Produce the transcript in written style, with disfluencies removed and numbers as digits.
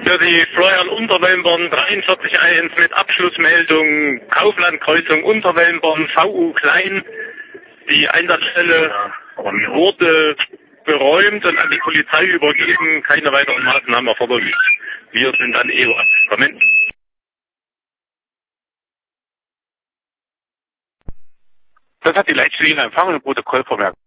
Für die Florian Unterwelmbern 43.1 mit Abschlussmeldung Kauflandkreuzung Unterwelmbern VU Klein. Die Einsatzstelle wurde beräumt und an die Polizei übergeben. Keine weiteren Maßnahmen erforderlich. Wir sind an EOAS. Moment. Das hat die Leitstelle empfangen und Protokoll vermerkt.